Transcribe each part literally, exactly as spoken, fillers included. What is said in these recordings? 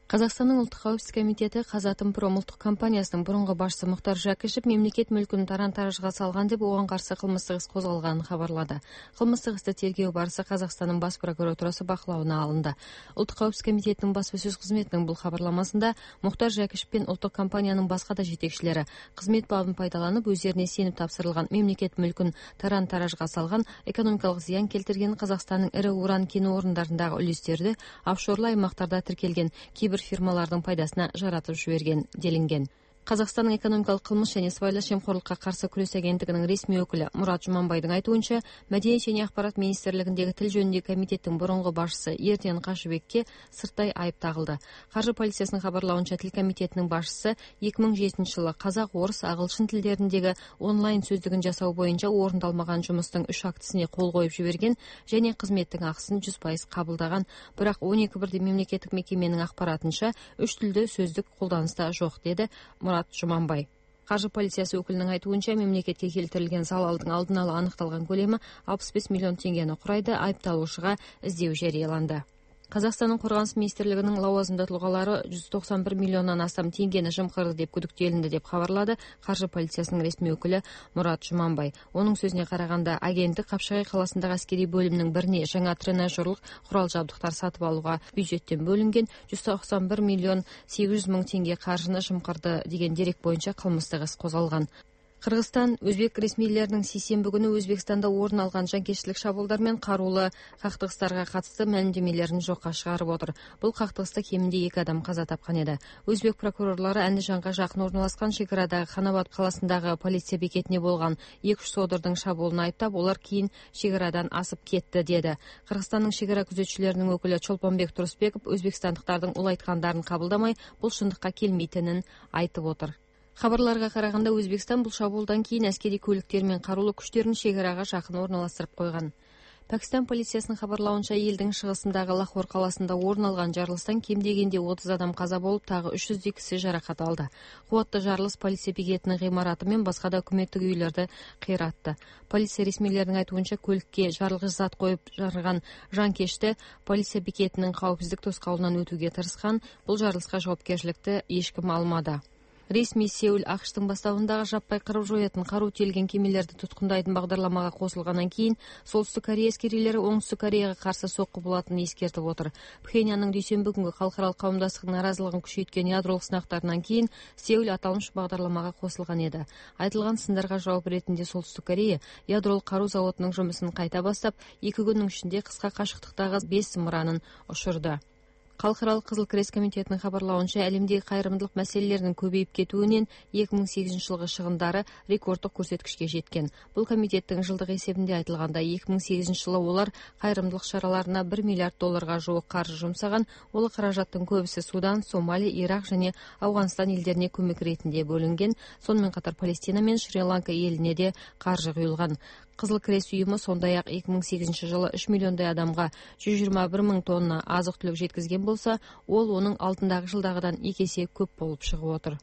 Қазақстанның ұлттық қауіпсіздік комитеті Қазатомпром ұлттық компаниясының бұрынғы басшысы Мұхтар Жәкішев мемлекет мүлкін таран-таражға салған деп оған қарсы қылмыстық іс қозғалғанын хабарлады. Қылмыстық істі тергеу барысы Қазақстанның бас прокуратурасы бақылауына алынды. Ұлттық қауіпсіздік комитетінің баспасөз қызметінің бұл хабарламасында Мұхтар Жәкішев пен ұлттық компанияның басқа да жетекшілері қызмет бабын пайдаланып өздеріне сеніп тапсырылған мемлекет мүлкін таран-таражға салған, экономикалық зиян келтірген, Қазақстанның ірі уран кен орындарындағы үлестерді офшорлы аймақтарда тіркелген кейбір фирмалардың пайдасына жаратып жіберген делінген. Қазақстанның экономикалық қылмыс және сыбайлас жемқорлыққа қарсы күрес агенттігінің ресми өкілі Мұрат Жұманбайдың айтуынша, Мәдениет және ақпарат министрлігіндегі тіл жөніндегі комитеттің бұрынғы басшысы Ерден Қашыбекке сырттай айып тағылды. Қаржы полициясының хабарлауынша, тіл комитетінің басшысы екі мың жетінші жылы қазақ, орыс, ағылшын тілдеріндегі онлайн сөздігін жасау бойынша орындалмаған жұмыстың үш актісіне қол қойып жіберген және қызметтің ақысын жүз пайыз қабылдаған, бірақ он екі бірдей мемлекеттік мекеменің ақпаратынша үш тілді сөздік қолданыста жоқ, деді Мұрат Жұманбай. Қаржы полициясы өкілінің айтуынша, мемлекетке келтірілген залалдың алдын ала анықталған көлемі алпыс бес миллион теңгені құрайды, айыпталушыға іздеу жарияланды. Қазақстанның қорғаныс министрлігінің лауазымды тұлғалары жүз тоқсан бір миллионнан астам теңгені жымқырды деп күдіктелінді деп хабарлады қаржы полициясының ресми өкілі Мұрат Жұманбай. Оның сөзіне қарағанда, агенттік Қапшағай қаласындағы әскери бөлімнің біріне жаңа тренажерлық құрал-жабдықтар сатып алуға бюджеттен бөлінген жүз тоқсан бір миллион сегіз жүз мың теңге қаржыны жымқырды деген дерек бойынша қылмыстық іс қозғалған. Қырғызстан өзбек ресмилерінің сейсенбі күні Өзбекстанда орын алған жанкештілік шабуылдар мен қарулы қақтығыстарға қатысты мәлімдемелерін жоққа шығарып отыр. Бұл қақтығыста кемінде екі адам қаза тапқан еді. Өзбек прокурорлары Әндіжанға жақын орналасқан шекарадағы Ханабад қаласындағы полиция бекетіне болған екі үш содырдың шабуылын айыптап, олар кейін шекарадан асып кетті деді. Қырғызстанның шекара күзетшілерінің өкілі Чолпонбек Тұрысбеков өзбекстандықтардың ол айтқандарын қабылдамай, бұл шындыққа келмейтінін айтып отыр. Хабарларға қарағанда, Өзбекстан бұл шабуылдан кейін әскери көліктер мен қарулы күштерін шекараға жақын орналастырып қойған. Пәкістан полициясының хабарлауынша, елдің шығысындағы Лахор қаласында орын алған жарылыстан кем дегенде отыз адам қаза болып, тағы үш жүздей кісі жарақат алды. Қуатты жарылыс полиция бекетінің ғимараты мен басқа да үкіметтік үйлерді қиратты. Полиция ресмилерінің айтуынша, көлікке жарылғыш зат қойып жарған жанкешті полиция бекетінің қауіпсіздік тосқауылынан өтуге тырысқан. Бұл жарылысқа жауапкершілікті ешкім алмады. Ресми Сеул ақш-тың бастауындағы жаппай қырып жоятын қару тиелген кемелерді тұтқындайтын бағдарламаға қосылғаннан кейін, Солтүстік Корея әскерилері Оңтүстік Кореяға қарсы соққы болатынын ескертіп отыр. Пхеньянның дүйсенбі күнгі халықаралық қауымдастықтың наразылығын күшейткен ядролық сынақтарынан кейін Сеул аталмыш бағдарламаға қосылған еді. Айтылған сындарға жауап ретінде Солтүстік Корея ядролық қару зауытының жұмысын қайта бастап, екі күннің ішінде қысқа қашықтықтағы бес зымыранын ұшырды. Халықаралық Қызыл крест комитетінің хабарлауынша, әлемдегі қайырымдылық мәселелерінің көбейіп кетуінен екі мың сегізінші жылғы шығындары рекордтық көрсеткішке жеткен. Бұл комитеттің жылдық есебінде айтылғанда, екі мың сегізінші жылы олар қайырымдылық шараларына бір миллиард долларға жуық қаржы жұмсаған. Ол қаражаттың көбісі Судан, Сомали, Ирақ және Ауғанстан елдеріне көмек ретінде бөлінген. Сонымен қатар Палестина мен Шри-Ланка еліне де қаржы құйылған. Қызыл крест ұйымы сондай-ақ екі мың сегізінші жылы үш миллиондай адамға жүз жиырма бір мың тонна азық-түлік жеткізген болса, ол оның алдындағы жылдағыдан екі есе көп болып шығып отыр.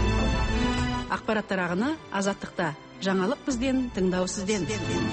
Ақпараттар ағыны Азаттықта. Жаңалық бізден, тыңдау сізден.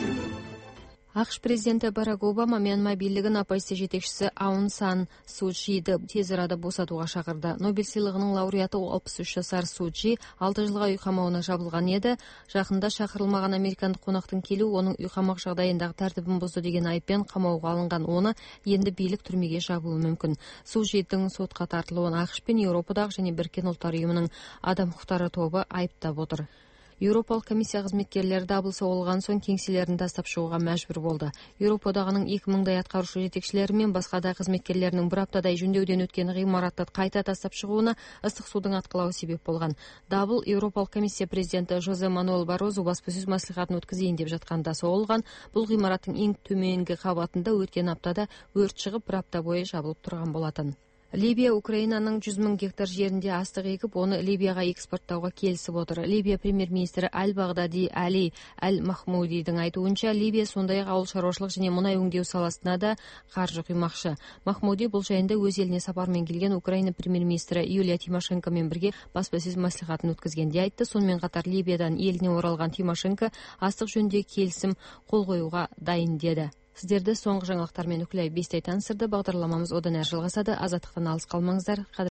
ақш президенті Барак Обама Мьянма билігін оппозиция жетекшісі Аун Сан Су Чиді тез арада босатуға шақырды. Нобель сыйлығының лауреаты алпыс үш жасар Су Чи алты жылға үй қамауына жабылған еді. Жақында шақырылмаған американдық қонақтың келу оның үй қамақ жағдайындағы тәртібін бұзды деген айыппен қамауға алынған. Оны енді билік түрмеге жабуы мүмкін. Су Чидің сотқа тартылуын ақш пен Еуропадағы және Біріккен ұлттар ұйымының адам құқықтары тобы айыптап отыр. Еуропалық комиссия қызметкерлері дабыл соғылған соң кеңселерін тастап шығуға мәжбүр болды. Еуропадағының екі мыңдай атқарушы жетекшілері мен басқа да қызметкерлерінің бір аптадай жөндеуден өткен ғимаратты қайта тастап шығуына ыстық судың атқылауы себеп болған. Дабыл Еуропалық комиссия президенті Жозе Мануэль Барозу баспасөз мәслихатын өткізейін деп жатқанда соғылған. Бұл ғимараттың ең төменгі қабатында өткен аптада өрт шығып, бір апта бойы жабылып тұрған болатын. Либия Украинаның жүз мың гектар жерінде астық егіп, оны Либияға экспорттауға келісіп отыр. Либия премьер-министрі Аль-Бағдади Али Аль-Махмудидің айтуынша, Либия сондай-ақ ауыл шаруашылық және мұнай өңдеу саласына да қаржы құймақшы. Махмуди бұл жайында өз еліне сапармен келген Украина премьер-министрі Юлия Тимошенкомен бірге баспасөз мәслихатын өткізгенде айтты. Сонымен қатар Либиядан еліне оралған Тимошенко астық жөнінде келісім қол қоюға дайын деді. Сіздерді соңғы жаңалықтармен үкілей бестай таныстырды. Бағдарламамыз одан әрі жалғасады. Азаттықтан алыс қалмаңыздар.